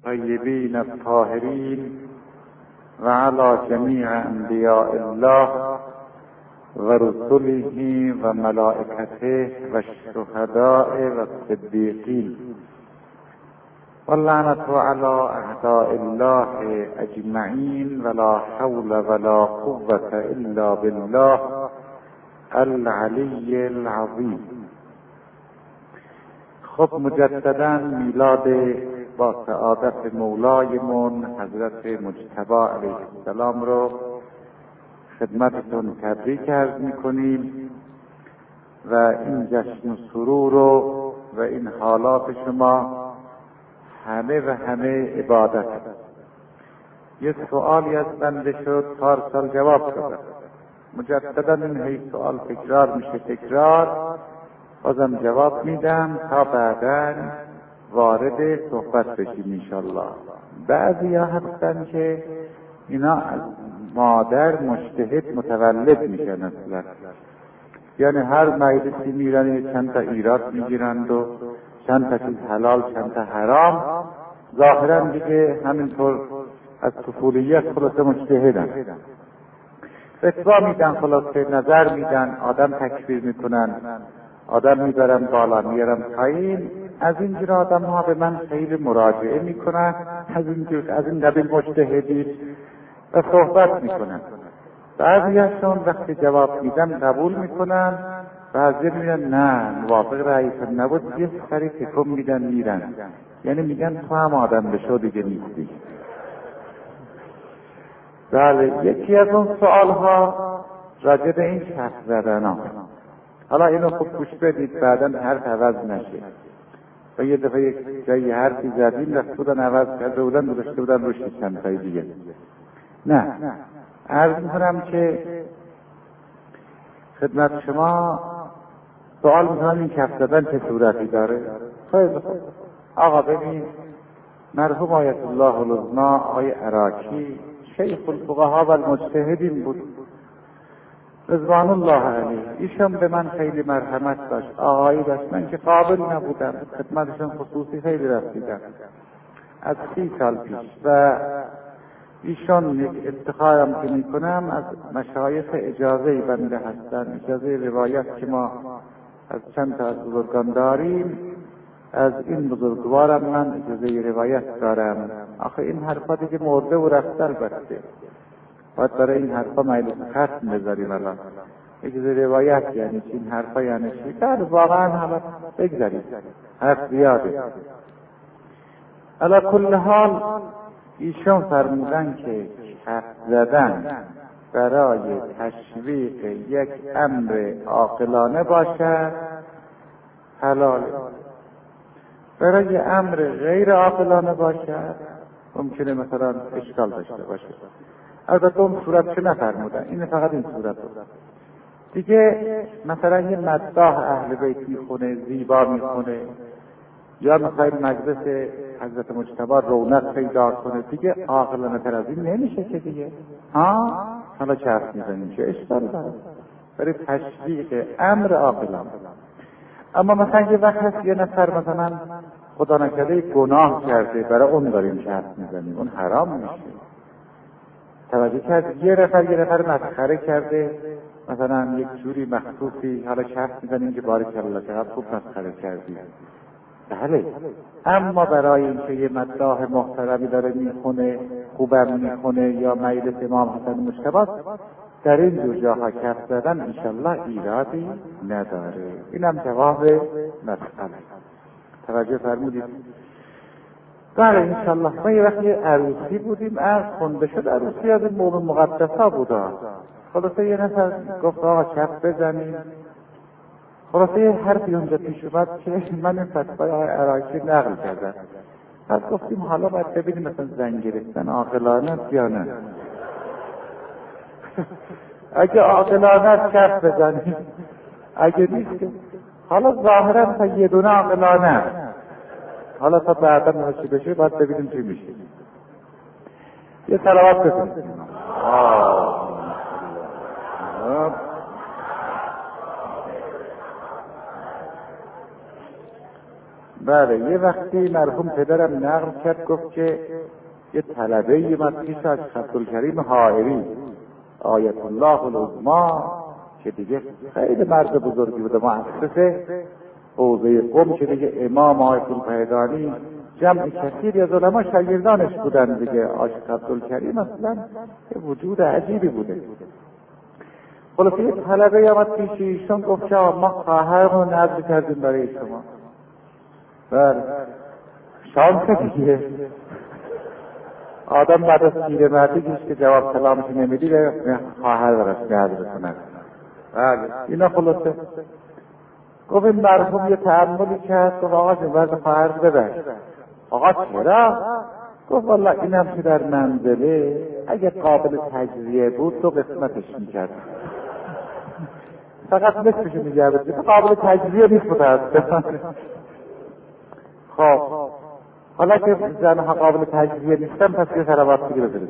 طیبین الطاهرین و علی جمیع انبیاء الله و رسله و ملائکته و الشهداء و الصدیقین و لعنة علی اعداء الله اجمعین ولا حول ولا قوة الا بالله العلی العظیم. خب مجددا میلاد با سعادت مولایمون حضرت مجتبی علیه السلام رو خدمتتون تبریک عرض میکنیم و این جشن و سرور و این حالات شما همه و همه عبادت. یه سوالی از بنده شد، پارسال جواب شد، مجددا این هی سوال تکرار میشه، تکرار بازم جواب میدم تا بعداً وارد صحبت بشیم انشالله. بعضی ها هستن که اینا از مادر مجتهد متولد میشن اصلا، یعنی هر مجلسی میرن چند تا ایراد میگیرند و چند تا چیز حلال چند تا حرام، ظاهرا دیگه همینطور از طفولیت خلاصه مجتهدن، فتوا میدن، خلاصه نظر میدن، آدم تکفیر میکنن، آدم میبرن بالا میارن پایین. از اینجور آدم ها به من خیلی مراجعه میکنن، از این قبیل مجتهدی و صحبت میکنن. بعضی هاشون وقتی جواب میدن قبول میکنن، بعضی میگن نه موافق رئیسم نبود، یه سری تکم میدن میرن، یعنی میگن تو هم آدم بشو دیگه نیستی. بله، یکی از اون سوال ها راجع به این شخص زدن ها. حالا اینو خوب گوش بدید بعداً حرف عوض نشه. و یه دفعه یک جایی حرفی زدیم رفت بودن عوض کرده بودن گذاشته بودن روش چند تایی دیگه. نه، عرض میکنم که خدمت شما سوال میکنم این کف زدن چه صورتی داره؟ خیلی خوب آقا ببین، مرحوم آیت الله العظمی آقای عراقی شیخ الفقها و المجتهدین بود رضوان الله علیه. ایشان به من خیلی مرحمت داشت، آقایی داشت، من که قابل نبودم خدمتشان خصوصی خیلی رسیدم از 30 سال پیش. و ایشان یک افتخارم که میکنم از مشایخ اجازه بنده هستن، اجازه روایت که ما از چند تا از بزرگان داریم، از این بزرگوارم من اجازه روایت دارم. آخه این حرفا دیگه مرده و رفته البته، باید برای این حرفا مجلس ختم بذاریم. الان اجازه روایت یعنی چی؟ این حرفا یعنی چی؟ در واقعا حالا بگذاریم، حرف زیاده. علی کل حال ایشون فرمودن که حرف زدن برای تشویق یک امر عاقلانه باشد حلال، برای امر غیر عاقلانه باشد ممکنه مثلا اشکال داشته باشه. البته اون صورت که نفرمودن، این فقط این صورت بود دیگه. مثلا یه مداح اهل بیت میخونه، زیبا میخونه، یا میخواید مجلس حضرت مجتبی رونق پیدا کنه، دیگه عاقلانه تر از این نمیشه که دیگه. حالا چه حرف میزنیم، چه اشکالی داره برای تشویق امر عاقلانه. اما مثلا یه وقت هست یه نفر مثلا خدا نکرده گناه کرده، برای اون داریم چه حرف میزنیم، اون حرام میشه. توجه کرد یه نفر مسخره کرده، مثلا یک جوری مخصوصی، حالا چه حرف میزنیم که بارکالله چقدر خوب مسخره کردی. بله، اما برای اینکه یه مداح محترمی داره میخونه، خوبم میخونه، یا مجلس امام حسن مجتبی، در این دو جاها کف زدن انشالله ایرادی نداره. اینم جواب مسئله. توجه فرمودید؟ بله انشالله. ما یه وقتی عروسی بودیم، خونده شد عروسی از این مومن مقدسا بودا. خلاصه یه نفر گفت آقا کف بزنیم. خلاصه یه حرفی اونجا پیش اومد که من این فتوای آقای عراقی نقل کردم. پس گفتیم حالا باید ببینیم مثلا زن گرفتن عاقلانه است یا نه. اگه عاقلانه است کف بزنیم، اگه نیست که حالا ظاهرا تا یه دونه عاقلانه است. حالا تا بعدا نوشی بشه باید ببینیم چی میشه. یه صلوات بکنیم. بله، یه وقتی مرحوم پدرم نقل کرد، گفت که یه طلبه اومد پیش از عبدالکریم حائری آیت الله العظمی که دیگه خیلی مرد بزرگی بوده، مؤسس حوزه قم، که دیگه امام آیت الفیدانی، جمع کثیری از علما شاگردانش بودن دیگه. عاشق عبدالکریم اصلا وجود عجیبی بوده. خلاصه یه طلبه آمد پیش ایشون، گفت که ما خواهرمون رو نذر کردیم برای شما. بله، شانس دیگه آدم بعد از پیرمردیش که جواب سلامش نمیدی به خواهر براش نذر کنه. بله، اینا خلاصه گفت این مرحوم یه تأملی کرد، گفت آقا جون ورد خواهر ببر. آقا چرا؟ گفت والله اینم که در منزله اگه قابل تجزیه بود تو قسمتش میکرد، فقط نصفشو میگرد، قابل تجزیه نیست متاسفانه. خب حالا که زنها قابل تجزیه نیستن، پس یه سلوات دیگه بزنید.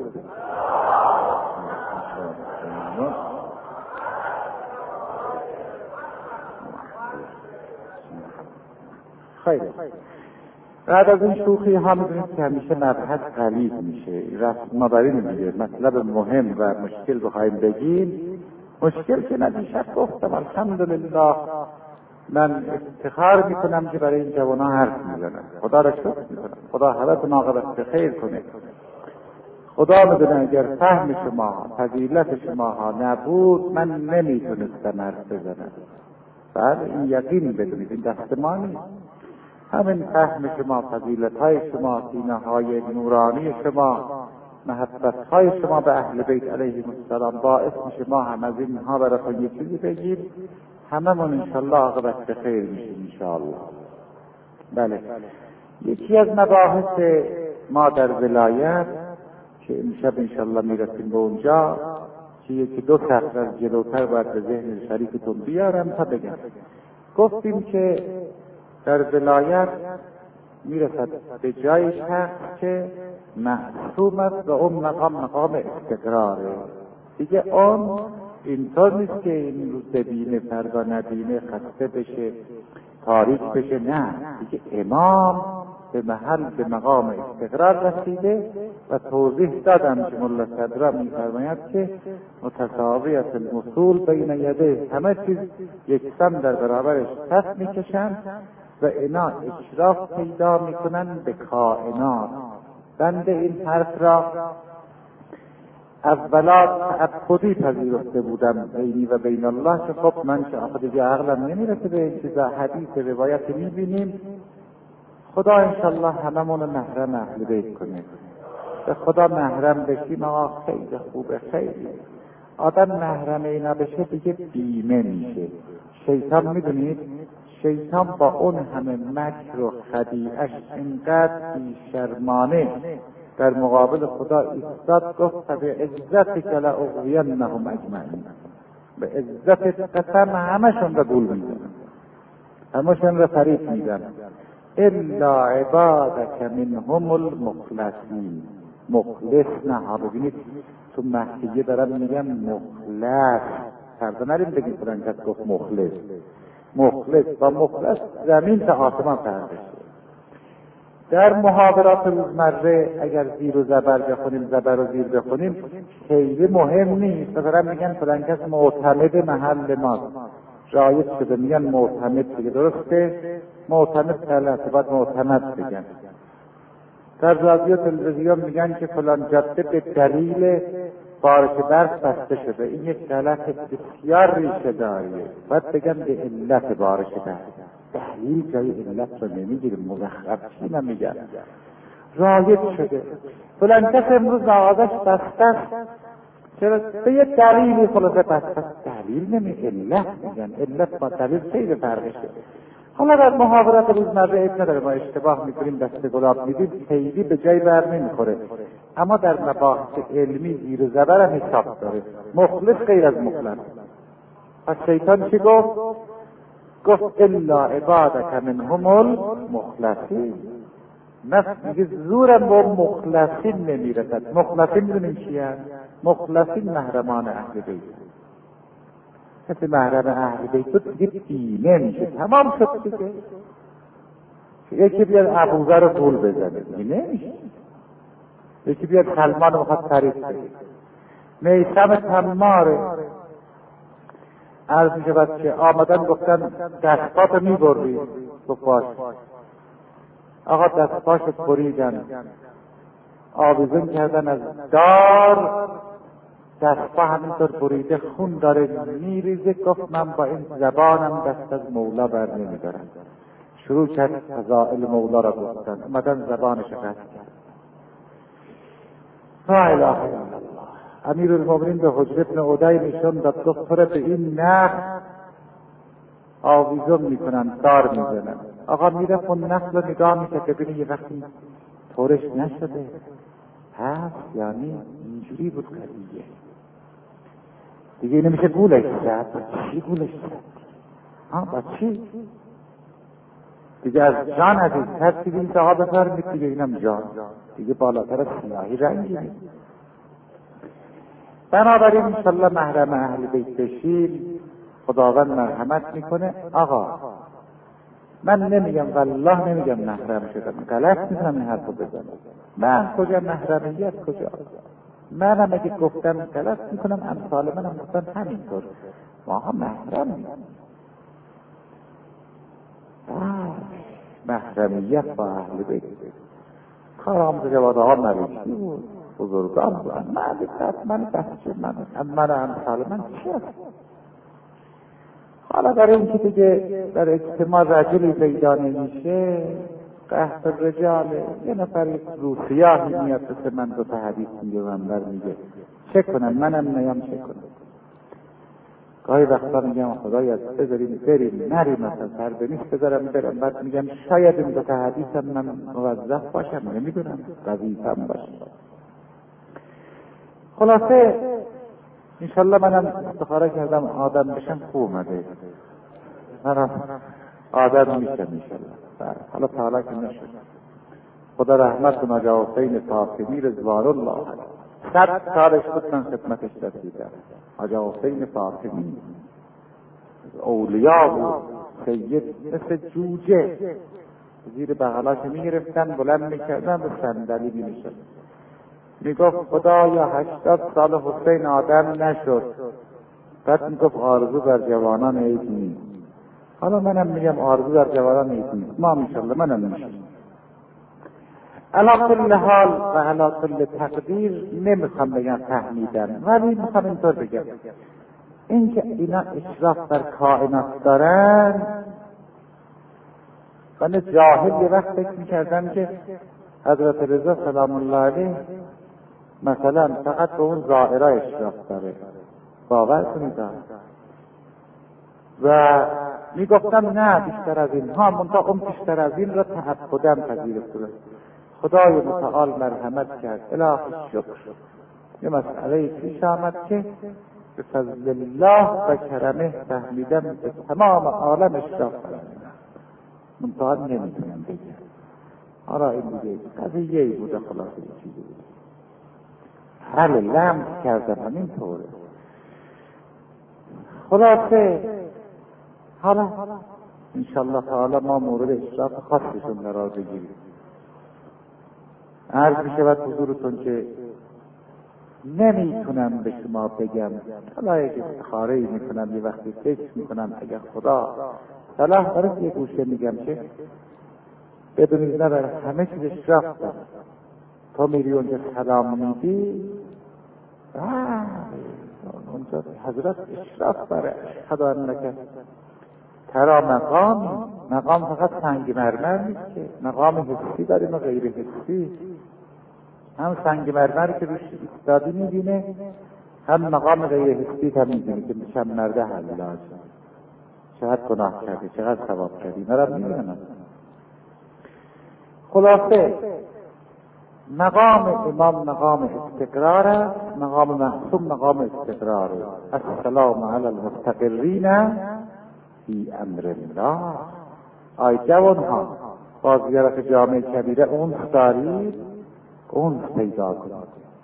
خیلی بعد از این شوخی ها میدونید که همیشه مبحث غلیظ میشه، رسم مبری نمیگه. مطلب مهم و مشکل بخوایم بگیم، مشکل که نمیشه گفتم الحمدلله من افتخار میکنم که برای این جوانا حرف میزنم. خدا را شکر میکنم، خدا حالتون عاقبت بخیر کنه. خدا میدونه اگر فهم شما، فضیلت شما ها نبود من نمیتونستم حرف بزنم. بعد این یقین بدونید این دست ما نیست. همین فهم شما، فضیلت های شما، سینه های نورانی شما، محبت های شما به اهل بیت علیهم السلام باعث میشه ما هم از اینها براتون یه چیزی بگیم، هممون انشالله عاقبت بخیر میشیم انشالله. بله، یکی از مباحث ما در ولایت که امشب انشالله میرسیم به اونجا، که یکی دو سطر از جلوتر باید به ذهن شریفتون بیارم تا بگم. گفتیم که در ولایت میرسد به جایی هست که محسوم است و اون مقام استقراره دیگه. اون اینطور نیست که این روز ببینه فردا نبینه، خسته بشه، تاریک بشه. نه، دیگه امام به محل، به مقام استقرار رسیده و توضیح دادم که ملا صدرا میفرماید که متساویت المصول بین یده، همه چیز یکسان در برابرش پس میکشن و اینا اشراف پیدا میکنن به کائنات. بنده این حرف را اولا تعبدی پذیرفته بودم بینی و بین الله، که خب من که آخه دیگه عقلم نمیرسه به این چیزا، حدیث روایت میبینیم. خدا انشالله هممون محرم اهل بیت کنه. به خدا محرم بشیم آقا خیلی خوبه. خیلی آدم محرم اینا بشه دیگه بیمه میشه. شیطان میدونید، شیطان با اون همه مکر و خدیعش اینقدر بیشرمانه در مقابل خدا ایستاد، گفت به عزتک لأغوینهم اجمعین، به عزت قسم همشون رو گول میزنن، همشون رو فریب میزنن، الا عبادک منهم المخلصین. مخلص نه ها، ببینید تو مهدیه دارم میگم مخلص، فردا نریم بگید فرن کس گفت مخلص. مخلص با مخلص زمین تا آسمان فرق داشته. در محاورات روزمره اگر زیر و زبر بخونیم، زبر و زیر بخونیم، خیلی مهم نیست. مثلا میگن فلان کس معتمد محل ماست، رایج شده میگن معتمد دیگه، درسته؟ معتمد غلطه، باید معتمد بگن. در رادیو تلویزیون میگن که فلان جاده به دلیل بارش برف بسته شده. این یک غلط بسیار ریشه داریه، باید بگن به علت بارش برف. دلیل جای علت رو نمیگیره، مزخرف چی نمیگن، رایج شده. فلان کس امروز مغازش بسته است، چرا؟ به یه دلیلی خلاصه بسته است. دلیل نمی، علت میگن. علت با دلیل خیلی فرقشه. حالا در محاورات روزمره عیب نداره، ما اشتباه میکنیم، دست گلاب میدیم، خیلی به جای بر نمیخوره. اما در مباحث علمی زیر و زبر هم حساب داره. مخلص غیر از مخلص. پس شیطان چی گفت؟ گفت الا عبادک منهم المخلصین. نفس میگه زورم با مخلصین نمیرسد. مخلصین میدونیم چیه؟ مخلصین محرمان اهل بیت. کسی محرم اهل بیت بود دیگه بیمه میشه، تمام شد دیگه. یکی بیاد ابوذر رو گول بزنه دیگه نمیشه. یکی بیاد سلمان رو بخواد تعریف کنه. میثم تماره عرض میشود که آمدن گفتن دستاتو میبری، گفت باش. آقا دستاشو بریدن، آویزون کردن از دار، دستا همینطور بریده خون داره میریزه. گفت من با این زبانم دست از مولا بر نمیدارم. شروع کرد فضائل مولا را گفتن، اومدن زبانش قطع کرد. لا اله الا الله. امیرالمومنین به حجر ابن عدی نشون داد، گفت تو را به این نخ آویزون میکنن، دار میزنن. آقا میرفت اون نخل رو نگاه میکرد که ببینی یه وقتی طورش نشده هست، یعنی اینجوری بود قضیه دیگه نمیشه گولش زد. چی گولش زد؟ با چی؟ دیگه از جان عزیز هر چیزی این صحابه فرمید دیگه، اینم جان دیگه بالاتر از سیاهی رنگی نیست. بنابراین انشالله محرم اهل بیت بشید خداوند مرحمت میکنه. آقا من نمیگم والله نمیگم محرم شدم، غلط میکنم این حرفو بزنم. من کجا محرمیت کجا؟ منم اگه گفتم غلط میکنم، امثال منم گفتن همینطور. ما هم محرم میکنم. محرمیت با اهل بیت کار آمد جواده ها مریشی بود، بزرگان بودن. من بحث من امثال من چی هست؟ حالا برای اینکه دیگه در اجتماع رجلی پیدا نمیشه، قحط رجاله، یه نفر روسیاهی میاد مثل من دو تا حدیث میگه منبر میگه چه کنم؟ منم نیم چه کنم؟ گاهی وقتا میگم خدای از بذاریم بریم نریم، مثلا سر بنیست بذارم برم. بعد میگم شاید این دو تا حدیثم من موظف باشم، نمیدونم وظیفه‌ام باشه. خلاصه انشالله منم استخاره کردم آدم بشم، خوب اومده. منم آدم میشم انشالله. حالا تعالی که نشد، خدا رحمت کنه آقا حسین فاطمی رضوان الله 100 سالش بود من خدمتش رسیدم. آقا حسین فاطمی اولیاء بود، سید مثل جوجه زیر بغلاش میگرفتن بلند میکردن به صندلی مینشست. میگفت خدایا 80 سال حسین آدم نشد. بعد میگفت آرزو در جوانان عید نیست. حالا منم میگم آرزو در جوانان عید نیست، ما انشالله منم میشیم. علی کل حال و علی کل تقدیر نمیخوام بگم فهمیدن، ولی میخوام اینطور بگم اینکه اینا اشراف بر کائنات دارن. من جاهل یه وقت فکر میکردم که حضرت رضا سلام الله علیه مثلا فقط به اون ظاهرا اشراف داره، باور کنید. و میگفتم نه بیشتر از این ها، منتها اون بیشتر از این را تعبداً پذیرفته. خدای متعال مرحمت کرد، الهی شکر. یه مسئله پیش آمد که به فضل الله و کرمه فهمیدم به تمام عالم اشراف دارم، منتها نمیتونم بگم. حالا این دیگه قضیه‌ای بوده، خلاصه چیزی بوده. حل لمس کردم همین طوره. خلاصه حالا انشالله تعالی ما مورد اشراف خاصشون قرار بگیریم. عرض میشود حضورتون که نمیتونم به شما بگم، حالا یک استخاره‌ای میکنم، یه وقتی فکر میکنم اگر خدا صلاح داره یه گوشه میگم که بدونید نه برای همه چیز اشراف داره. تو میری اونجا سلام میدی، اونجا حضرت اشراف داره. خدا انک ترا مقام فقط سنگ مرمر نیست که، مقام حسی داریم و غیر حسی. هم سنگ مرمر که روش ایستادی میبینه، هم مقام غیر حسی هم میبینه که چند مرده حلاج چقدر گناه کرده، چقدر ثواب کرده، اینا را میبینم. خلاصه مقام امام مقام استقرار است، مقام معصوم مقام استقرار است. السلام علی المستقرین فی امر الله. آی جوان ها، با زیارت جامع کبیره اونس دارید، اونس پیدا کنید.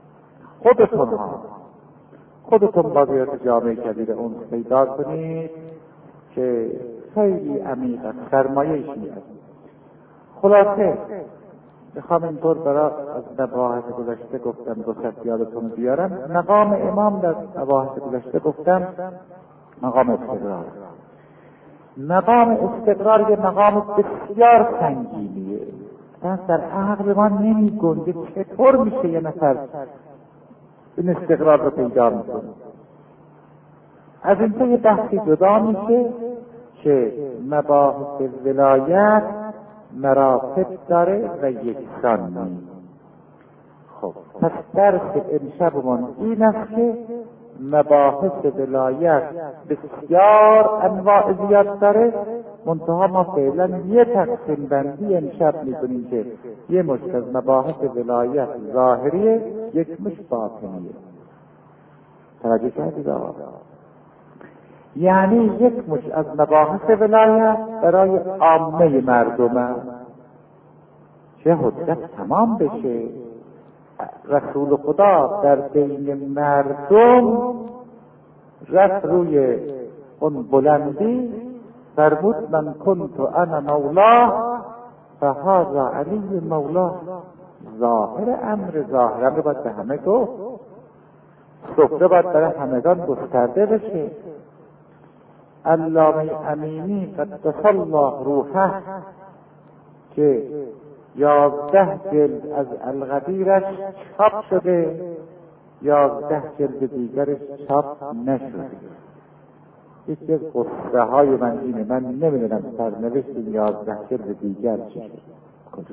خودتون با زیارت جامع کبیره اونس پیدا کنید که خیلی عمیق است، سرمایه‌ای است. خلاصه میخوام اینطور برای از مباحث گذشته گفتم دو ست یادتون بیارم. مقام امام در مباحث گذشته گفتم مقام استقرار. مقام استقرار یه مقام بسیار سنگینیه، در عقل ما نمی گنجه چطور میشه یه نفر این استقرار رو پیدا میکنه. از اینجا یه بحثی جدا میشه که مباحث ولایت مراتب داره و یکسان نیست. خب پس درس امشبمون این است که مباحث ولایت بسیار انواع زیاد داره، منتها ما فعلا یه تقسیم بندی امشب میکنیم که یه مشت از مباحث ولایت ظاهریه، یک مشت باطنیه. توجه کردید آقا؟ یعنی یک مشت از مباحث ولایت برای عامه مردم چه حجت تمام بشه، رسول خدا در بین مردم رفت روی اون بلندی فرمود من کنت انا مولاه فهذا علی مولاه. ظاهر امر رو باید به همه گفت، سفره باید برای همگان گسترده بشه. علامه امینی قدس الله روحه که 11 جلد از الغدیرش چاپ شده، 11 جلد دیگرش چاپ نشده. یکی از قصه های من اینه، من نمیدونم سرنوشت 11 جلد دیگر چی شد، کجا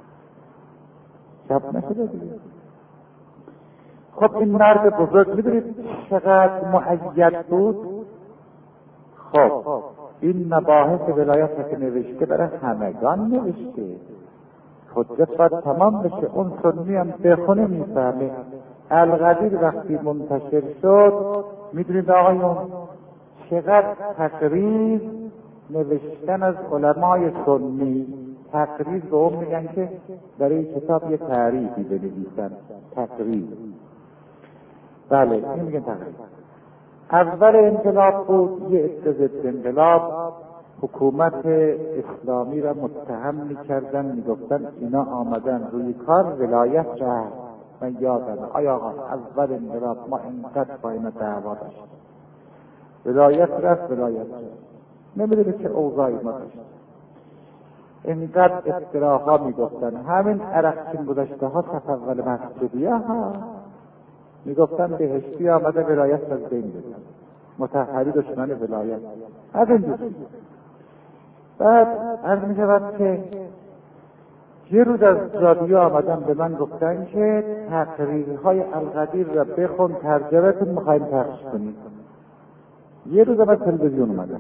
چاپ نشده دیگه. خب این مرد بزرگ میدونید چقدر مؤید بود. خب این مباحث ولایت که نوشته برای همگان نوشته، حجت باید تمام بشه. اون سنی هم بخونه میفهمه. الغدیر وقتی منتشر شد میدونید آقایون چقدر تقریر نوشتن از علمای سنی. تقریر به اون میگن که برای کتاب یه تعریفی بنویسن، تقریر. بله این میگن تقریر. اول انقلاب بود، یه ضد انقلاب حکومت اسلامی را متهم میکردن، میگفتن اینا آمدن روی کار ولایت رفت. من یادم آیا اول انقلاب ما اینقدر با اینا دعوا داشت، ولایت رفت نمیدونه چه اوضاعی ما داشت، اینقدر افتراها میگفتن. همین عرقچین گذشته ها صف اول مسجدیه ها میگفتن بهشتی آمده ولایت از بین بزن، مطهری دشمن ولایت از این دوست. بعد عرض می شود که یه روز از رادیو آمدن به من گفتن که تقریرهای الغدیر را بخون ترجمه‌تون میخوایم پخش کنیم. یه روز از تلویزیون اومدن،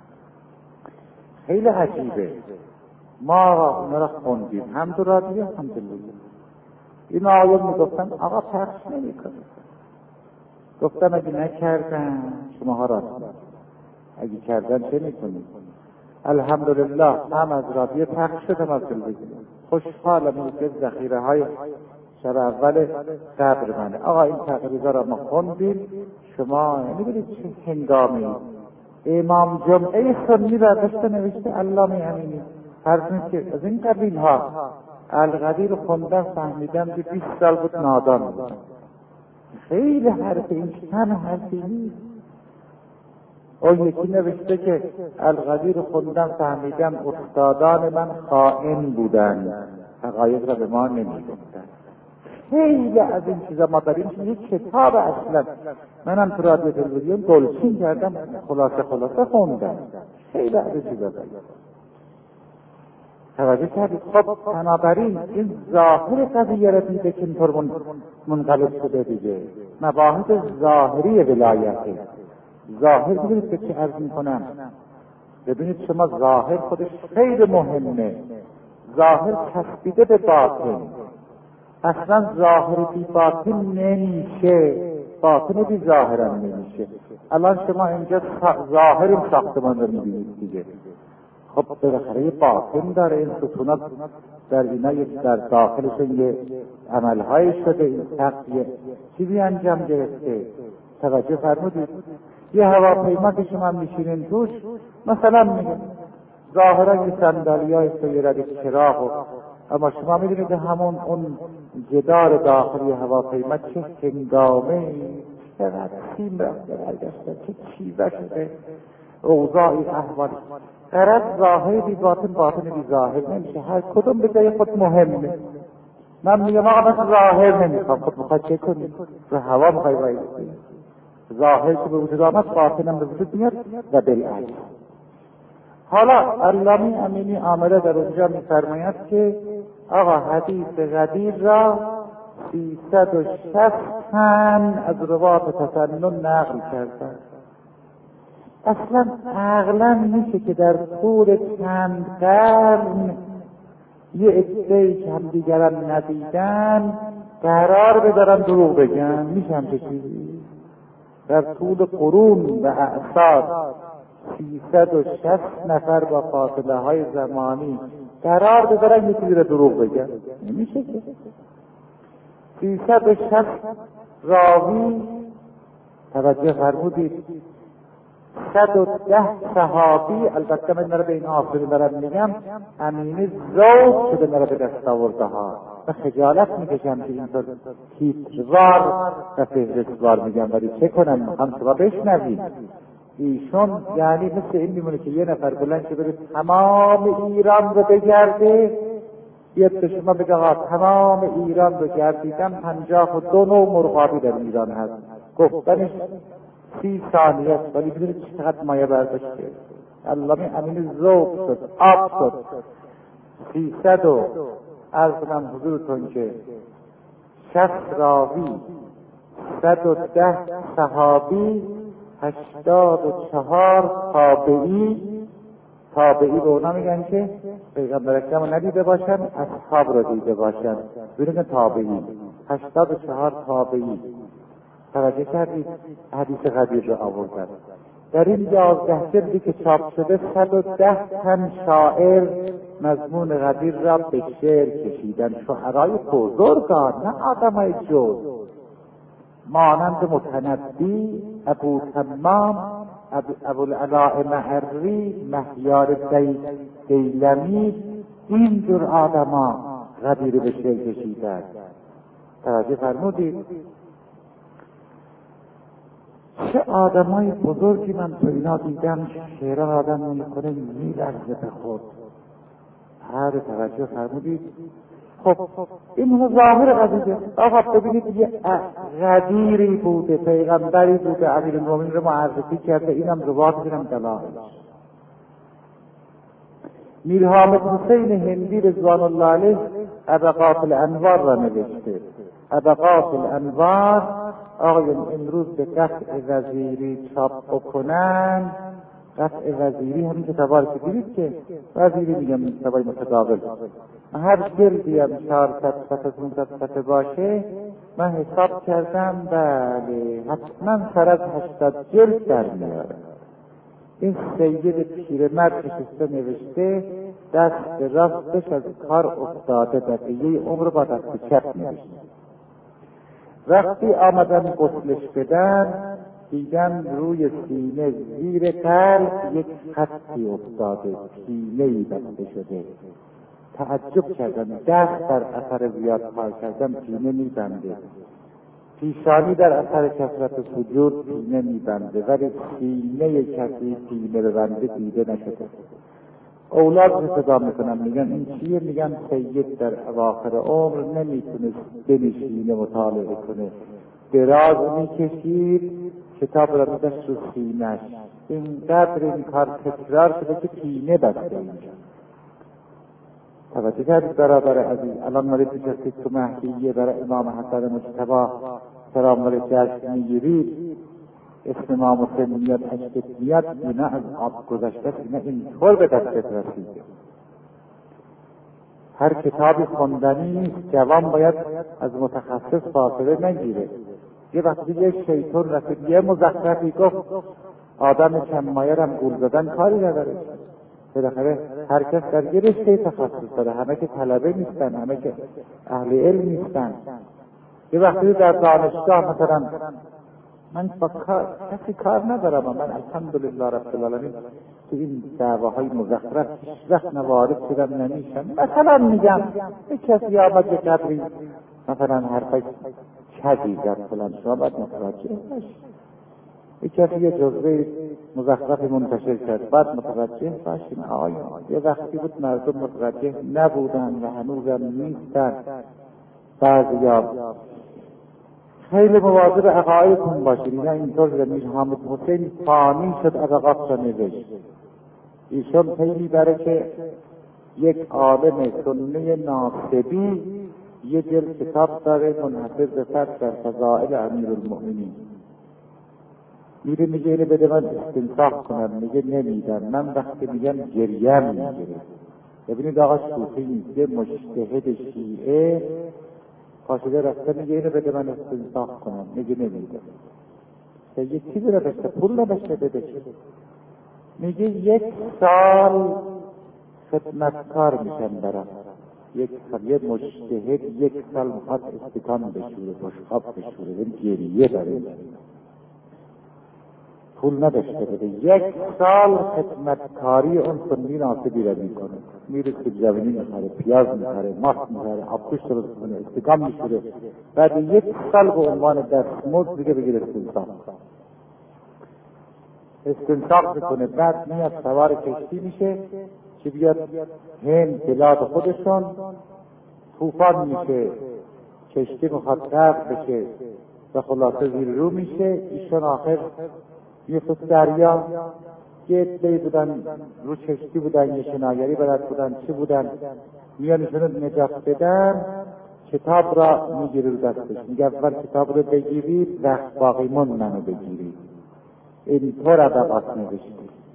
خیلی عجیبه. ما اونا را خوندیم هم تو رادیو هم تلویزیون. این آقایون میگفتن آقا پخش نمی‌کنید. گفتم اگه نکردن شماها راست، اگه کردن چه میکنید؟ الحمدلله هم از رادیو پخش شد هم از تلویزیون. خوشحالم که ذخیره های شب اول قبر منه. آقا این تقریبا را ما خوندیم، شما نمیدونید چه هنگامی. امام جمعه سنی را داشته نوشته علامه امینی، فرض که از این قبیل ها الغدیر خوندن فهمیدم که 20 سال بود نادان بود. خیلی حرف این چند حرفی نیست. اون یکی نوشته که الغدیر خوندن فهمیدم استادان من خائن بودن، حقایق را به ما نمیگفتن. خیلی از این چیزا ما داریم که یک کتاب اصلا منم تو رادیو تلویزیون گلچین کردم، خلاصه خوندم. خیلی از این چیزا داریم. توجه کردید؟ خب بنابراین این ظاهر قضیه را دیده که اینطور منقلب شده دیگه. مباحث ظاهری ولایته. ظاهر ببینید که چه عرض میکنم. ببینید شما ظاهر خودش خیلی مهمه. ظاهر تثبیت به باطن. اصلا ظاهر بی باطن نمیشه، باطن بی ظاهر هم نمیشه. الان شما اینجا ظاهر ساختمان رو میبینید دیگه. خب بالاخره یه باطن داره. این ستونات در اینا در داخلشون یه عملهای شده، این سقف یه چیزی انجام گرفته. توجه فرمودید؟ یه هواپیما که شما میشینین توش مثلا میگه ظاهرا یه صندلیای سیرد چراغ اما شما می‌بینید همون اون جدار داخلی هواپیما چه هنگامه چقدر تیم رفته برگشته چه چیزه شده اوضاعی احوالی غرض ظاهر بی باطن باطن بی ظاهر نمیشه هر کدوم به جای خود مهمه من میگم آقا من ظاهر نمیخوام خود میخواد چه کنی رو هوا میخوای باید ظاهر که به وجود آمد باطنم به وجود میاد و بالعکس حالا علامه امینی آمده در اونجا میفرماید که آقا حدیث غدیر را 360 تن از روات تسنن نقل کردن. اصلا عقلا میشه که در طول چند قرن یه عده‌ای که هم دیگران ندیدن قرار بدارن دروغ بگن؟ میشه همچه چیزی؟ در طول قرون و اعصار 360 نفر با فاصله های زمانی قرار بدارن یه چیزی رو دروغ بگن؟ نمیشه که 360 راوی توجه فرمودید 110 صحابی البته من رو به این آفرین دارم میگم امین ذوق شده مرا به دست آورده ها و خجالت میکشم که اینطور تیتروار و فهرستوار میگم ولی چه کنم میخوام شما بشنوید ایشون یعنی مثل این میمونه که یه نفر بلند که بره تمام ایران رو بگرده بیاد به شما بگه ها تمام ایران رو گردیدم 52 نوع مرغابی در ایران هست گفتنش 30 ثانیه است ولی ببینید چقدر مایه برداشته علامه امین ذوق شد آب شد 300 و عرض کنم حضورتون که 60 راوی 110 صحابی 84 تابعی به اونا میگن که پیغمبر اکرم رو ندیده باشن اصحاب رو دیده باشن ببینید تابعی 84 تابعی توجه کردید حدیث غدیر رو آوردن در این 11 جلدی که چاپ شده 110 تن شاعر مضمون غدیر را به شعر کشیدن شاعرای بزرگان نه آدمای جز مانند متنبی ابو تمام ابوالعلاء معری مهیار دیلمی اینجور آدما غدیر به شعر کشیدن توجه فرمودید چه آدمای بزرگی من تو اینا دیدم شعر آدم میکنه میلرزه به خود هر توجه فرمودید خب این ظاهر قضیه آقا ببینید یه غدیری بوده پیغمبری بوده امیرالمومنین رو معرفی کرده اینم روات اینم دلائل میر حامد حسین هندی رضوان الله علیه طبقات الانوار را نوشته طبقات الانوار آقایون امروز به قطع وزیری چاپ بکنن قطع وزیری همین کتابا که دیدید که وزیری میگم کتابای متداول هر جلدی هم 400 صفحه 500 صفحه باشه من حساب کردم بله حتما سر از 80 جلد در میاره این سید پیرمرد نشسته نوشته دست راستش از کار افتاده بقیه عمر با دست چپ نوشته وقتی آمدن غسلش بدن دیدن روی سینه زیر قلب یک خطی افتاده سینه‌ای بسته شده تعجب کردن دست در اثر زیاد کار کردن سینه میبنده پیشانی در اثر کثرت سجود سینه میبنده ولی سینه کسی سینه ببنده دیده نشده اولاد صدا میکنن میگن این چیه میگن سید در اواخر عمر نمیتونه بنشینه مطالعه کنه دراز میکشید کتاب را میداشت رو سینه‌اش اینقدر این کار تکرار شده که پینه بسته اینجا توجه کردید برادر عزیز الان مالی نشستید تو مهدیه برای امام حسن مجتبی سلام علیه جشن میگیرید اسم امام حسین میاد اشکت میاد اینا از آب گذشته اینا اینطور به دستت رسیده هر کتابی خوندنی نیست جوان باید از متخصص فاصله نگیره یه وقتی یه شیطان رسید یه مزخرفی گفت آدم چندمایرم گول زدن کاری نداره بالاخره هر کس در یه رشته تخصص داره همه که طلبه نیستن همه که اهل علم نیستن یه وقتی در دانشگاه مثلا من با کسی کار ندارم من الحمدلله رب العالمین تو این دعواهای مزخرف وقت وارد شدم نمیشم. مثلا میگم یک کسی آمد یک قدری مثلا حرفای کجی زد فلان، شما باید متوجه باشید. یک کسی یه جزوه مزخرف منتشر کرد، بعد متوجه باشیم. آقایان یه وقتی بود مردم متوجه نبودن و هنوزم نیستن. بعضیا خیلی مواظب عقایدتون باشید. اینا اینطور زمین حامد حسین فانی شد عقاقات را نوشت. ایشون خیلی بره که یک عالم سنی ناصبی یه جلد کتاب داره منحصر به فرد در فضائل امیرالمؤمنین. میره میگه اینو بده من استنساخ کنم، میگه نمیدم. من وقتی میگم گریم میگیره. ببینید آقا شوخی نیست، یه مجتهد شیعه پاشده رفته میگه اینو بده من استنساخ کنم، میگه نمیدم. یه چیزی رو بشته، پول رو بشته بده. میگه 1 سال خدمتکار میشن برم. 1 سال یه مجتهد 1 سال میخواد استکان بشوره، بشقاب بشوره، این گریه داره، پول نداشته بده. 1 سال خدمتکاری اون سنی ناصبی را میکنه. میره سیب زمینی میخره، پیاز میخره، ماست میخره، آبگوشت رو میکنه، استکان میشوره. بعد 1 سال به عنوان دستمزد دیگه بگیر استنساخ میکنه. بعد میاد سوار کشتی میشه که بیاد هند بلاد خودشون. طوفان میشه، کشتی میخواد غرق بشه و خلاصه زیر رو میشه. ایشون آخر میفته دریا. یه عده‌ای بودن رو کشتی بودن، یه شناگری بلد بودن، چی بودن، میان ایشون نجات بدن. کتاب را میگیره رو دستش، میگه اول کتاب رو بگیرید وقت باقی من منو بگیرید. اینطور عدقات نوشته.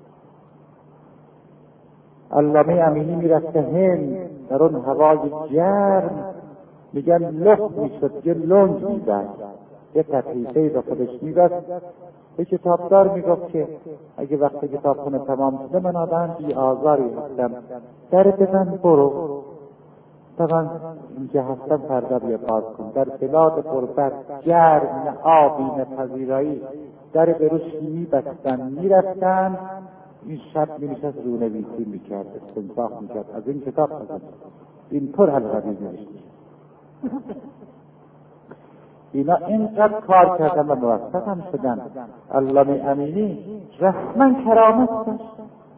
علامه امینی میرفته هند در اون هوای گرم، میگن لخت میشد، یه لنگ میزد، یه تطریفه به خودش میبست. به کتابدار میگفت که اگه وقت کتاب خونه تمام شده من آدم بی آزاری هستم، در بزن برو. طبعا اینجا هستم فردا بیا باز کن. در بلاد غربت گرم نه آبی نه پذیرایی در بروش میبستن میرفتن. این شب مینشست رونویسی میکرد، استنساخ میکرد از این کتاب هستم. اینطور الغدیر نوشته. اینا اینقدر کار کردن و موفق هم شدن. علامه امینی رسما کرامت داشت.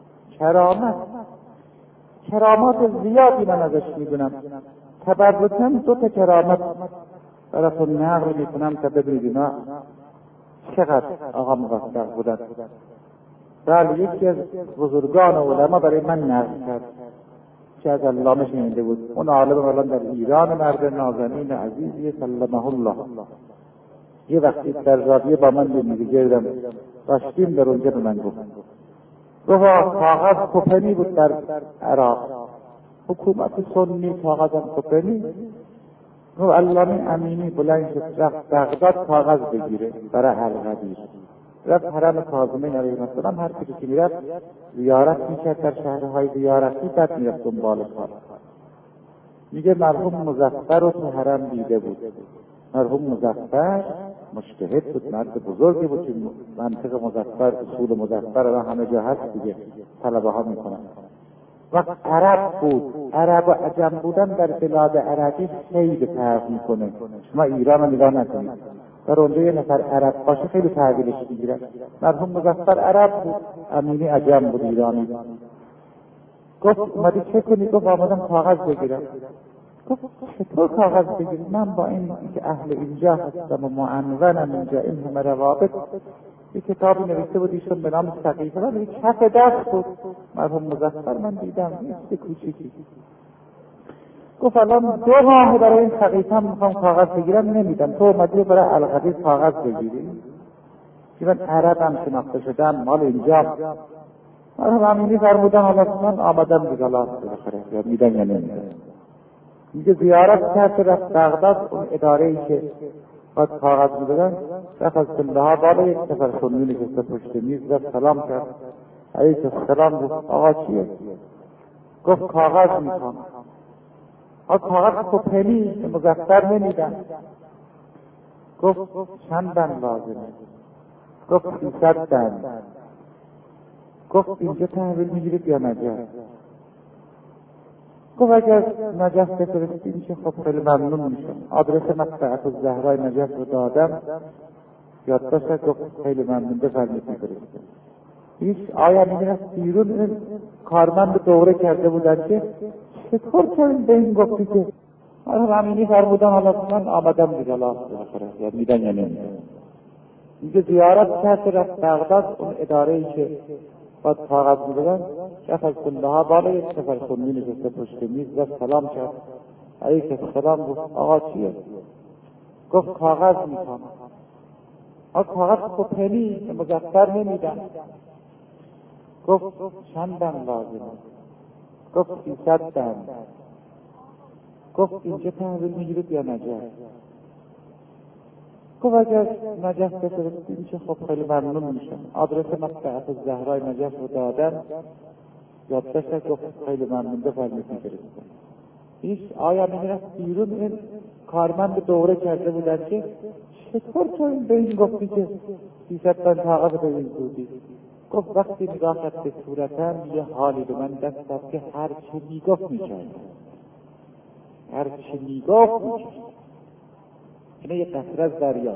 کرامات زیادی من ازش میدونم. تبرکاً 2 تا کرامت براتون نقل میکنم تا ببینید اینا چقدر آقا موفق بودن. بله یکی از بزرگان علما برای من نقل کرد که از علامه شنیده بود. اون عالم الان در ایران، مرد نازنین عزیزی سلمه الله. یه وقتی در رادیو با من میگردم داشتیم در اونجا به من گفت کاغذ کپنی بود در عراق، حکومت سنی کاغذ کپنی. علامه امینی بلند شد رفت بغداد کاغذ بگیره برای الغدیر. رفت حرم کاظمین علیه السلام، هر کسی که میرفت زیارت میکرد در شهرهای زیارتی، بعد میرفت دنبال کار. میگه مرحوم مظفر رو تو حرم دیده بود. مرحوم مظفر مجتهد بود، مرد بزرگی بود که منطق مظفر، اصول مظفر را همه جا هست دیگه، طلبه ها میکنن. وقت عرب بود. عرب و عجم بودن در بلاد عربی خیلی فرق میکنه. شما ایران رو نگاه نکنید، در اونجا یه نفر عرب باشه خیلی تحویلش میگیرن. مرحوم مظفر عرب بود، امینی عجم بود، ایرانی. گفت اومدی چه کنی؟ گفت آمدم کاغذ بگیرم. گفت چطور کاغذ بگیرم؟ من با این که اهل اینجا هستم و معنونم اینجا، این همه روابط. یک کتابی نوشته بود ایشون به نام سقیفه، ولی کف دست بود. مرحوم مظفر من دیدم نیست کوچیکی. گفت الان 2 ماه برای این سقیفه میخوام کاغذ بگیرم، نمیدم. تو اومدی برای الغدیر کاغذ بگیری؟ که من عربم شناخته شدم، مال اینجا. مرحوم امینی فرمودن حالا من آمدم دیگه، حالا بالاخره یا میدن یا نمیدن. میگه زیارت کرد، رفت بغداد، اون اداره‌ای که باید کاغذ میدادن، رفت از پله ها بالا، یک نفر سنی نشسته پشت میز، رفت سلام کرد. علیه السلام. گفت آقا چیه؟ گفت کاغذ میخوام. کاغذ کپنی مظفر نمیدن. گفت چند بند لازمه؟ گفت 300 بند. گفت اینجا تحویل میگیرید یا نجف؟ گفت اگر نجف بفرستی میشه. خب خیلی ممنون میشم. آدرس مقطعه الزهرا نجف رو دادم، یادداشت. گفت خیلی ممنون، بفرمایید میفرستم. هیچ آیا میدونست بیرون این کارمند دوره کرده بودن که چطور چون به این گفتی که حالا همینی فرمودن، حالا من آمدم دیگه الله یا میدن یا نمیدن. اینجا زیارت کرد رفت بغداد، اون اداره‌ای که باید کاغذ میدادن رفت از کنده‌ها بالا یک سفر خونی نشسته پشت میز و سلام کرد. علیک السلام. گفت آقا چیه؟ گفت کاغذ میخوام. کاغذ کپنی مزفر نمیدن. گفت چند دن لازمه؟ گفت 300 دن. گفت اینجا تحویل میگیرید یا نجف؟ گفت اگر نجف بفرستی میشه. خب خیلی ممنون میشم. آدرس مقطعه الزهرا نجف رو دادم، یادداشت. گفت خیلی ممنون، بفرمایید میفرستم. هیچ آیا میدونست بیرون این کارمند دوره کرده بودن که چطور تو به این گفتی که 300 دن کاغذ به این زودی؟ گفت وقتی نگاه کرد به صورتم یه حالی به من دست داد که هر چه میگفت میکرد، هر چه میگفت میکرد. اینه یه قطره از دریا.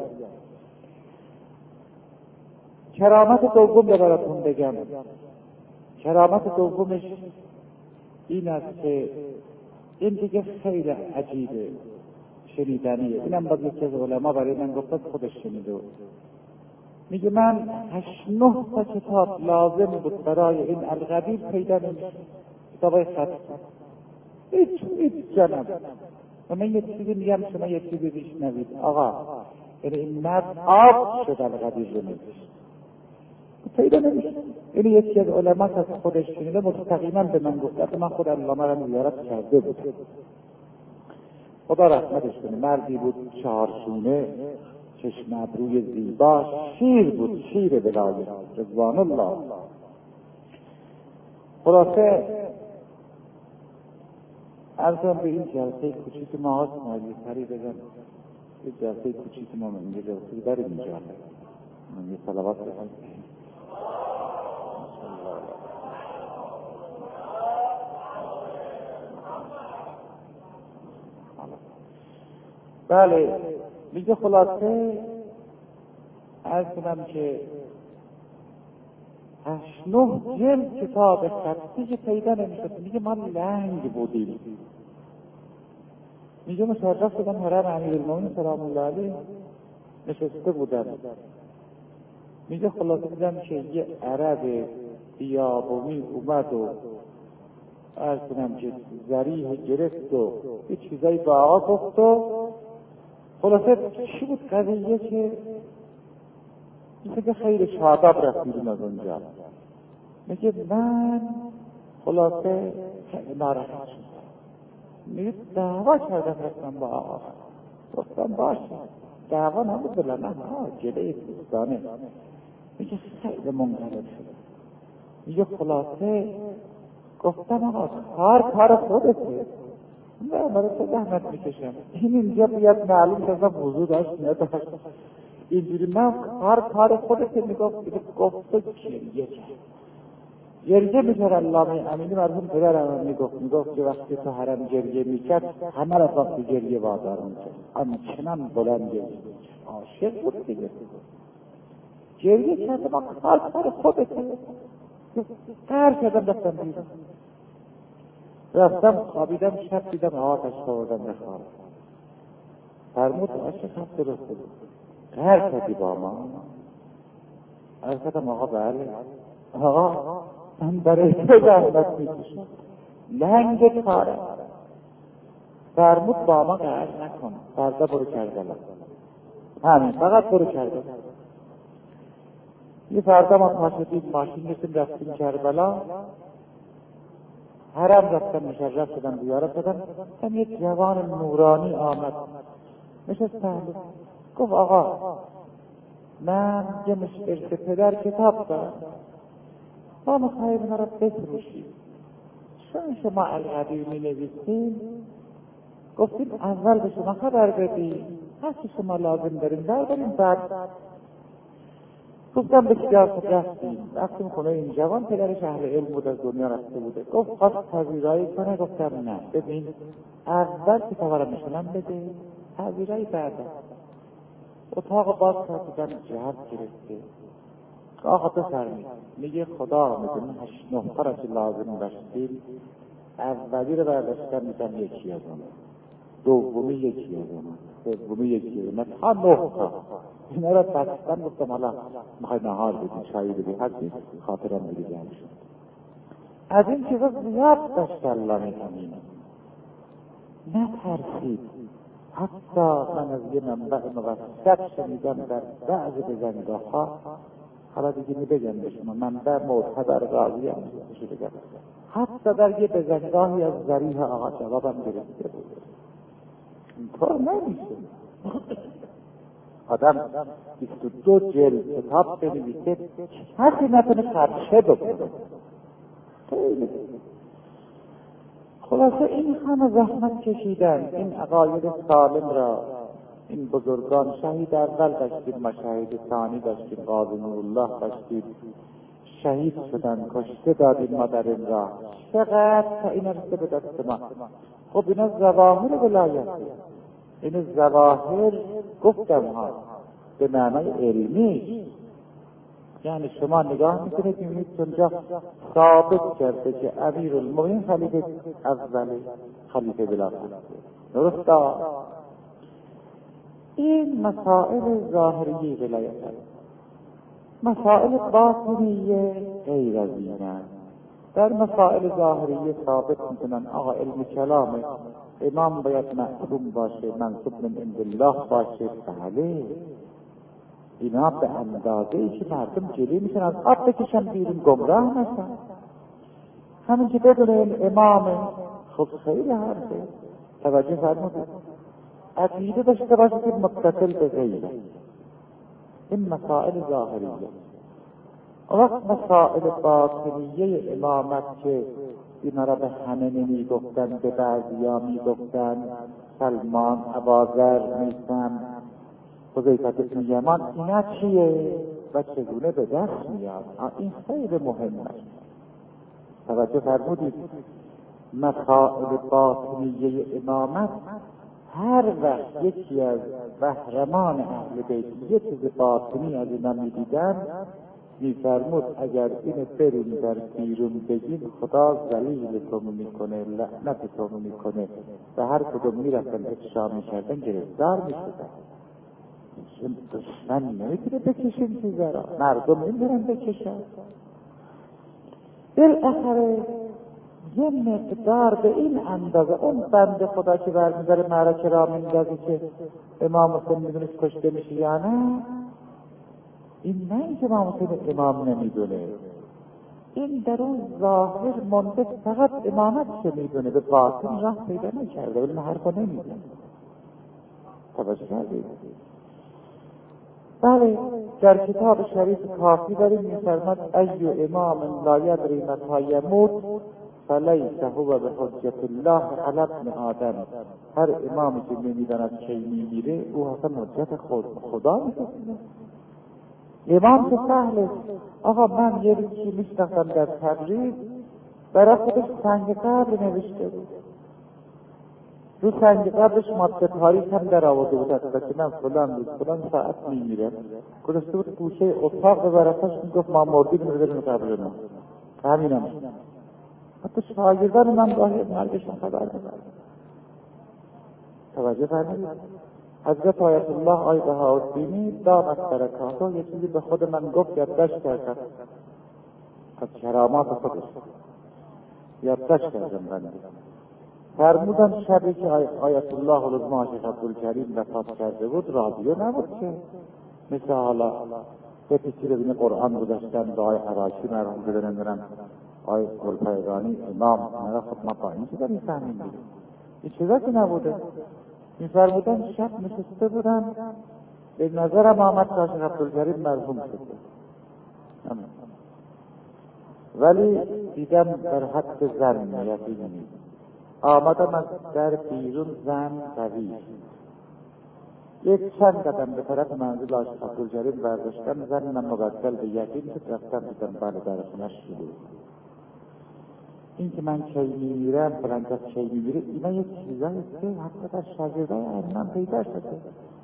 کرامت دوم رو براتون بگم. کرامت دومش این است که این دیگه خیلی عجیبه، شنیدنیه. اینم باز یکی از علما برای من گفت، خودش شنیده. میگه من 8-9 تا کتاب لازم بود برای این الغبیر پیدا نمیشه. کتابای خط هیچ جنب. و من یه چیزی میگم شما یه چیزی بشنوید. آقا این مرد آب شد الغبیر رو نمیشه، پیدا نمیشه. این یکی از علما از خودش شنیده، مستقیما به من گفت. من خود علامه را زیارت کرده بود، خدا رحمتش کنه. مردی بود 4 شونه، چشم ابروی زیبا، شیر بود، شیر ولایت رضوان الله. خلاصه ارزم به این جلسه کوچیک ما هست، مالی سری بزن. یه جلسه کوچیک ما من یه جلسه بریم اینجا، من یه صلوات بزن. بله، میگه خلاصه عرض کنم که 8-9 جلد کتاب خطی که پیدا نمیشد. میگه ما لنگ بودیم. میگه مشرف شدم حرم امیرالمومنین سلام الله علیه نشسته بودم. میگه خلاصه دیدم که یه عرب بیابونی اومد و عرض کنم که ذریح گرفت و یه چیزایی با آقا گفت و خلاصه چی بود قضیه که میگه خیلی شاداب رفتیدیم از اونجا. میگه من خلاصه ناراحت شدم. میگه دعوا کردم رفتم با آقا. گفتم باشه، دعوا نبود بلنه جلوی دوستانه. میگه خیلی منقلب شدم. میگه خلاصه گفتم آقا کار خودته، نه برای تو زحمت میکشم. اینجا بیاد معلوم شد وضو داشت نداشت اینجوری. من کار خودته. میگفت گریه میکرد. علامه امینی مرحوم پدرم میگفت که وقتی تو حرم گریه میکرد همه را وقتی گریه وادار میکرد. همچنان بلند گریه عاشق بود دیگه. گریه کرد. ما کار خودته. قهر کردم رفتم بیرون. رفتم خوابیدم. شب دیدم آتش خوردم بخواب. فرمود عاشق هست درست بود. قهر کردی با ما؟ عرض کردم آقا بله. آقا من برای تو زحمت میکشم، لنگ کاره. فرمود با ما قهر نکن، فردا برو کربلا. همین فقط برو کربلا. یه فردا ما پاشدیم ماشین نشیم رفتیم کربلا. حرم رفتم مشرف شدم زیارت شدم. یک جوان نورانی آمد نشست پهلو. گفت آقا من یه ارث پدر کتاب دارم، ما میخواهیم اینا را بفروشیم. چون شما الغبیر مینویسیم گفتیم اول به شما خبر بدیم، هرچی شما لازم داریم برداریم. بعد گفتم به سیاست رفتیم خونه این جوان، پدرش اهل علم بود، از دنیا رفته بوده. گفت خواست پذیرایی کنه، گفتم نه، ببین اول که تورم میشونم بده، پذیرایی بعدا. اتاق باز کرد، جهت گرفته. آقا بفرمید، میگه خدا میدونه 8-9 تا را که لازم داشتیم، اولی رو برداشتن میگم یکی از اون، دومی یکی از اون، سومی یکی از اون، تا 9 تا. اینا را بستن. گفتم حالا میخوای نهار بدی، چایی بدی، هرچی خاطرم دیگه جمع شد. از این چیزا زیاد داشت الله میکنیم، نترسید. حتی من از یه منبع موثق شنیدم در بعض بزنگاه ها، حالا دیگه میبگم به شما، منبع معتبر راضی هم میشه بگم، حتی در یه بزنگاهی از ذریح آقا جوابم گرفته بود. اینطور نمیشه. آدم 22 جلد کتاب بنویسه، کسی نتونه پرچه بکنه. خیلی خلاصه این همه زحمت کشیدن، این عقاید سالم را این بزرگان، شهید اول داشتیم، مشاهد ثانی داشتیم، قاضی نورالله داشتیم، شهید شدن، کشته دادیم ما در این راه. چقدر تا این رسته به دست ما. خب اینا ظواهر ولایت، این ظواهر گفتم ها به معنای علمی، یعنی شما نگاه میکنید میبینید اونجا ثابت کرده که امیرالمومنین خلیفه اول، خلیفه بلاخره. درست؟ این مسائل ظاهری ولایت است. مسائل باطنیه غیر از این است. در مسائل ظاهریه ثابت میکنن آقا علم کلامه، امام باید معصوم باشه، منصوب من عند الله باشه. بله، اینا به اندازه ای که مردم جلوی میشن از آب بکشن بیرون، گمراه نشن. همین که بدون امام، خب خیلی حرفه. توجه فرمودید، عقیده داشته باشه که متصل به غیره. این مسائل ظاهریه. وقت مسائل باطنیه امامت که اینا را به همه نمی گفتن، به بعضی ها می گفتن، سلمان، ابوذر، میثم، حذیفه بن یمان، اینا چیه و چگونه به دست میاد؟ این خیلی مهمه. توجه فرمودید، مسائل باطنیه امامت هر وقت یکی از بهرمان اهل بیت یه چیز باطنی از اینا میدیدن، میفرمود اگر اینو بریم در بیرون بگیم خدا ذلیلتون میکنه، لعنتتون میکنه. و هر کدوم میرفتن افشا میکردن، گرفتار میشدن. دشمن نمیتونه بکشین چیزا را، مردم نمیتونن بکشن. بالاخره یه مقدار به این اندازه اون بنده خدا که برمیداره معرکه را میندازه که امام حسین میدونست کشته میشه یا نه، این نه این که امام حسین امام نمیدونه، این در اون ظاهر مونده فقط امامت که میدونه، به باطن راه پیدا نکرده، ولی حرفا نمیدونه. توجه کردید؟ بله، در کتاب شریف کافی داریم میفرماد ای امام لا یدری متی یموت فلیس هو بحجة الله علی ابن آدم. هر امامی که نمیداند کی میمیره، او اصلا حجت خدا میشه. امام که سهله. آقا من یه روزی میشناختم در تبریز، برای خودش سنگ قبر نوشته بود. رو سنگ قبرش ماده تاریخ هم در آورده بود که من فلان روز فلان ساعت میمیرم. گذاشته بود گوشه اتاق، به برکش میگفت ما مردیم میردیم قبر ما. همینم. حتی شاگردان من گاهی مرگشون خبر ندارن. توجه فرمودید؟ حضرت آیت الله آی بهاءالدینی دامت برکاته یه چیزی به خود من گفت، یادداشت کردم از کرامات خودش، یادداشت کردم. بنده فرمودن شبی که آیت الله العظما شیخ عبدالکریم وفات کرده بود، رادیو نبود که مثل حالا یه پیچی رو بینه قرآن گذاشتن، دعای عراقی مرحوم بده نمیرم آی گلپایگانی امام نرا خود ما با این چیزا میفهمیم دیگه، این چیزا که نبوده. میفرمودن شب نشسته بودن، به نظرم آمد که شیخ عبدالکریم مرحوم شده، ولی دیدم در حد زن یقین نیست. آمدم از در بیرون، زن قوی یک چند قدم به طرف منزل آقای عبدالجلیل برداشتم، زنم مبدل به یقین که رفتم دیدم بله در خونه‌اش شده. این که من کی میمیرم، فلان کس کی میمیره، اینا یک چیزایی که حتی در شاگردای علم پیدا شده.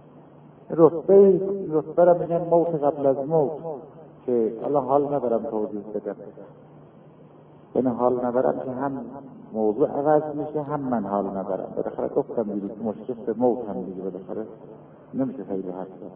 رتبه را میگن موت قبل از موت، که الله حال ندارم توضیح بدم. این حال ندارم که هم موضوع عوض میشه، هم من حال ندارم. بالاخره گفتم دیروز مشکل به موت هم دیگه بالاخره نمیشه خیلی حرف زد.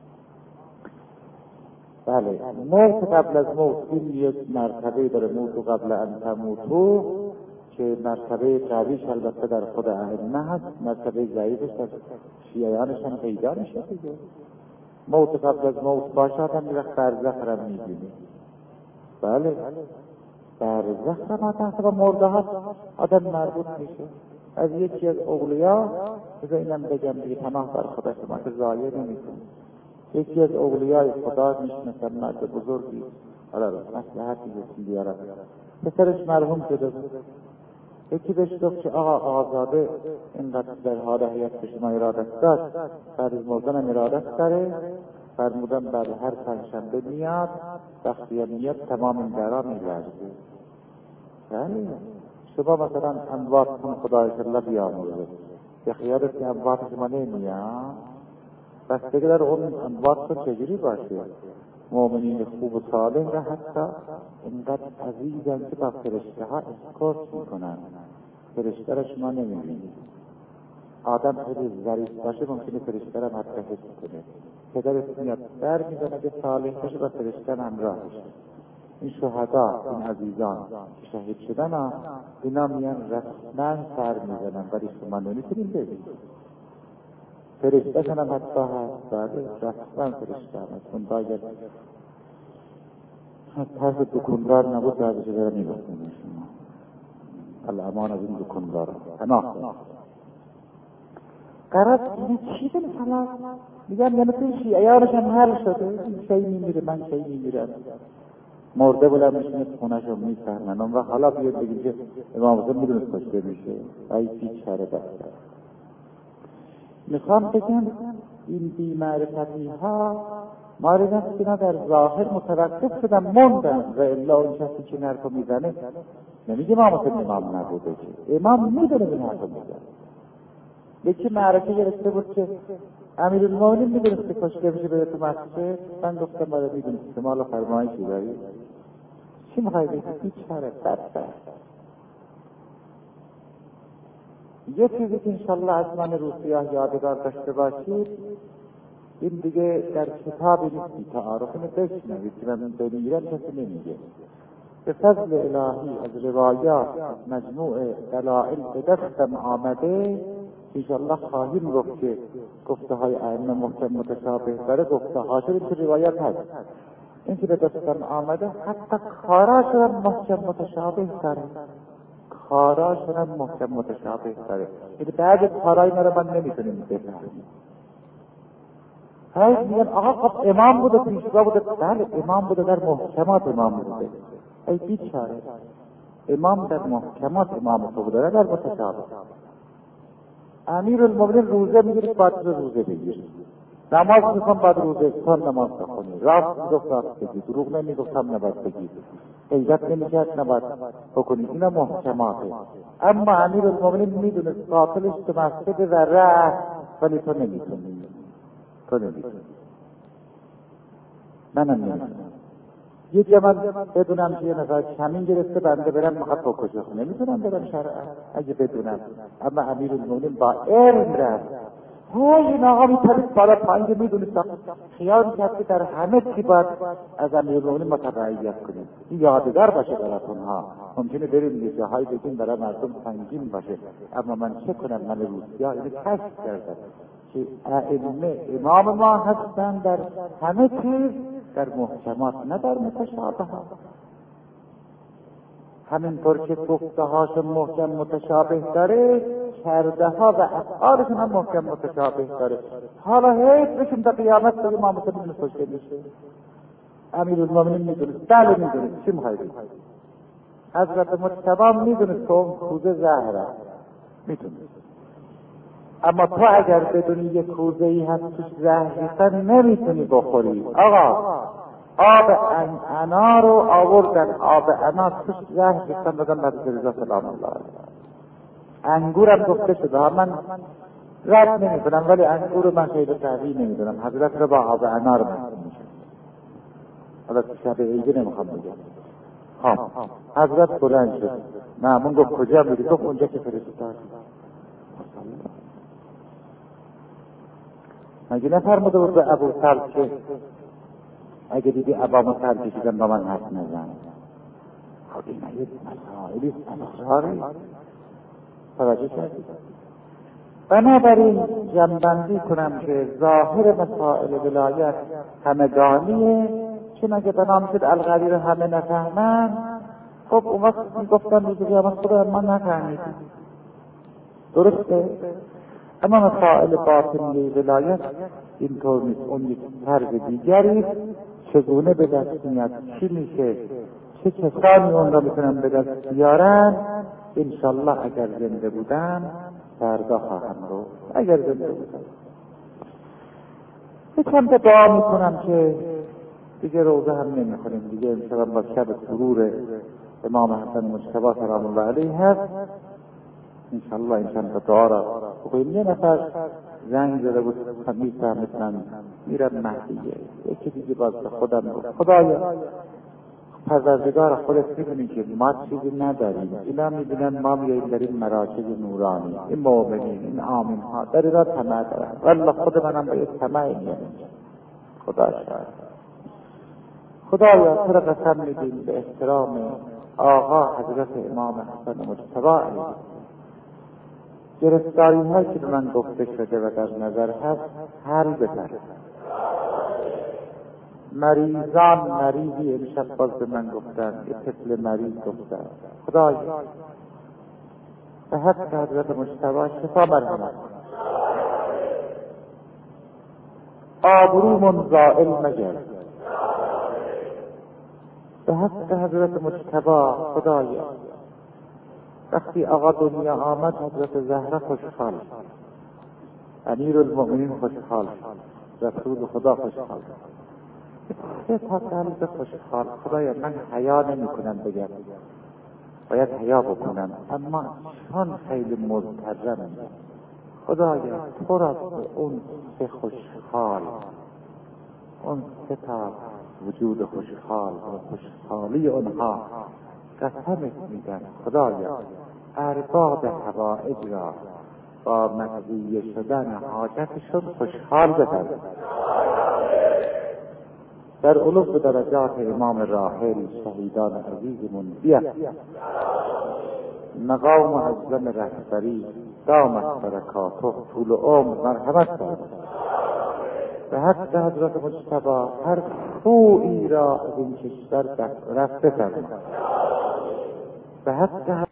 بله، موت قبل از موت این یک مرتبه داره، موت قبل ان تموتو، که مرتبه قویش البته در خود ائمه هست، مرتبه ضعیفش در شیعیانش هم پیدا میشه دیگه. موت قبل از موت باشد هم یک برزخ را میبینی. بله، برزخ را ما تحت با مرده ها آدم مربوط میشه. از یکی از اولیا، بذار اینم بگم دیگه، پناه بر خدا شما که ضایع نمیکنی. یکی از اولیای خدا میشناسم، مرد بزرگی، حالا مصلحتی بسید بیارم، پسرش مرحوم شده بود. یکی بهش گفت که آقا آزاده اینقدر در حال حیات به شما ارادت داد، بعد از مردنم ارادت داره، فرمودم بعد هر پنجشنبه میاد، وقتی میاد تمام این درا میلرزه. بله، شما مثلا امواتتون خدای الله بیاموزه، به خیالت که اموات شما نمیاد، بس دیگه در اون اموات چجوری باشه؟ مؤمنین خوب و صالح را حتی اینقدر عزیزن که با فرشته ها اسکورت میکنن، فرشته را شما نمیبینید. آدم خیلی ظریف باشه ممکنه فرشته را حتی حس کنه. پدرت میاد در میزنه که صالح باشه با فرشته همراه بشه. این شهدا، این عزیزان که شهید شدن، اینا میان رسما سر میزنن، ولی شما نمیتونید ببینید. فرشته کنم حتی هست، بله رسما فرشته هست. اون باید طرف دکندار نبود، بعدش داره میبستیم شما. الامان از این دکندار پناه. قرار این چیزه مثلا میگم یعنی توی شیعیانش هم حل شده، این شیعی میمیره، من شیعی میمیرم، مرده بودم میشونید خونش رو میفهمن. و حالا بیاد بگیم که امام حسین میدونست کشته میشه، ای پیچ چاره دسته. میخوام بگم این بیمعرفتی ها ماردن که اینا در ظاهر متوقف شدن موندن، و الا اون کسی که نرکو میزنه نمیگه امام حسین امام نبوده، که امام میدونه این حرکو میزنه. یکی معرکه گرفته بود که امیرالمومنین میدونست که کشته بشه بره تو مسجد، من گفتم باید میدونست که مالا فرمایشی داری چی میخوایی بگید؟ هیچ چاره بدبخت. یه چیزی که انشالله از من روسیاه یادگار داشته باشید، این دیگه در کتابی نیستی، تعارف اینو بشنوید که من بمیرم کسی نمیگه. به فضل الهی از روایات مجموع دلائل به دستم آمده، انشالله خواهیم گفت که گفته های ائمه محکم متشابه داره، گفته ها شده که روایت هست. این که به دستم آمده حتی کارا شدن محکم متشابه داره، کارا شدن محکم متشابه داره. یعنی بعد کارای ما رو من نمیتونیم بفهمیم. هایی میگن آقا خب امام بوده، پیشوا بوده، بله امام بوده، در محکمات امام بوده. ای بیچاره، امام در محکمات امام بوده، در متشابه. امیرالمومنین روزه میگیره، بعد روزه بگیره، نماز میخوام بعد روزه سال نماز بخونی، راست میگفت راست بگی، دروغ نمیگفتم نباید بگی، غیبت نمیکرد نباید بکنی، اینا محکماته. اما امیرالمومنین میدونه قاتلش تو مسجد و رفت، ولی تو نمیتونی، تو نمیتونی، منم نمیتونم. یه جمعه بدونم که یه نفر کمین گرفته بنده برم مخواد بکشه، نمیتونم برم شرعا اگه بدونم. اما امیرالمومنین با علم رفت. این آقا میتونید بالا پایین میدونید، خیال کرد که در همه چی باید از امیرالمومنین متبعیت کنید. این یادگار باشه براتون ها. ممکنه بریم یه جاهایی بگیم برای مردم سنگین باشه، اما من چه کنم، من روسیا اینو کشف کردم که ائمه امام ما هستن در همه چیز، در محکمات نه در متشابهات. همینطور که گفته هاشون محکم متشابه داره، کرده ها و افعالشون هم محکم متشابه داره. حالا حیث بشون تا قیامت تا امام حسین کشته میشه. امیرالمومنین میدونست، بله میدونست، چی میخواید؟ حضرت مجتبی میدونست که اون کوزه زهره، میدونست. اما تو اگر بدونی یک کوزه‌ای هست توش زهر ریختن نمیتونی بخوری. آقا آب انار رو آوردن، آب انار توش زهر ریختن دادن حضرت رضا سلام الله علیه. انگورم گفته شده، من رد نمی‌کنم ولی انگور من خیلی قوی نمیدونم، حضرت رو با آب انار محکوم میشه. حالا شب عیدی نمیخوام بگم. حضرت بلند شد، مأمون گفت کجا میری؟ گفت اونجا که فرستاد. مگه نفرموده بود به ابو طلحه که اگه دیدی ابامو سر کشیدن با من حرف نزن؟ خب این یک مسائلی اسراری توجه کردید. بنابراین جنبندی کنم که ظاهر مسائل ولایت همگانیه، چون اگه بنام شد القدیر همه نفهمن، خب اون وقت میگفتن روز قیامت خدا ما نفهمیدیم. درسته؟ اما مسائل باطنی ولایت اینطور نیست، اون یک طرز دیگری چگونه به دست میاد، چی میشه، چه کسانی اون را میتونن به دست بیارن. انشالله اگر زنده بودن فردا خواهم رو، اگر زنده بودن یکم به دعا میکنم که دیگه روزه هم نمیخوریم دیگه، امشب با شب سرور امام حسن مجتبی سلام الله علیه هست. انشالله این دعا را بگویم. یه نفر زنگ زده بود میفهمتن میرم مهدیه، یکی دیگه باز به خودم گفت خدایا پروردگار خودت میدونی که ما چیزی نداریم، اینا میبینن ما میاییم در این مراکز نورانی، این مؤمنین، این آمین ها در اینا طمع دارن، والله خود منم به یک طمع میارم. خدا شاید خدایا تو را قسم میدیم به احترام آقا حضرت امام حسن مجتبی علیه گرفتاری هایی که به من گفته شده و در نظر هست حل بزن. مریضی امشب باز به من گفتن، یه طفل مریض گفتن، خدایا به حق حضرت مجتبی شفا مرحمت، آبرومون زائل مگر، به حق حضرت مجتبی خدایا وقتی آقا دنیا آمد حضرت زهره خوشحال، امیر المؤمنین خوشحال، رسول خدا خوشحال، سه تا قلب خوشحال. خدایا من حیا نمی کنم بگم، باید حیا بکنم، اما چون خیلی مضطرم خدایا تو را به اون سه خوشحال، اون سه تا وجود خوشحال و خوشحالی اونها قسمت میدن. خدایا ارباب حوائج را با مقضی شدن حاجتشون خوشحال بکن، در علو درجات امام راحل شهیدان عزیزمون بیاد، مقام اعظم رهبری دامت برکاته طول عمر مرحمت کن. به حق حضرت مجتبی هر خویی را از این کشور رفته فرما، به حق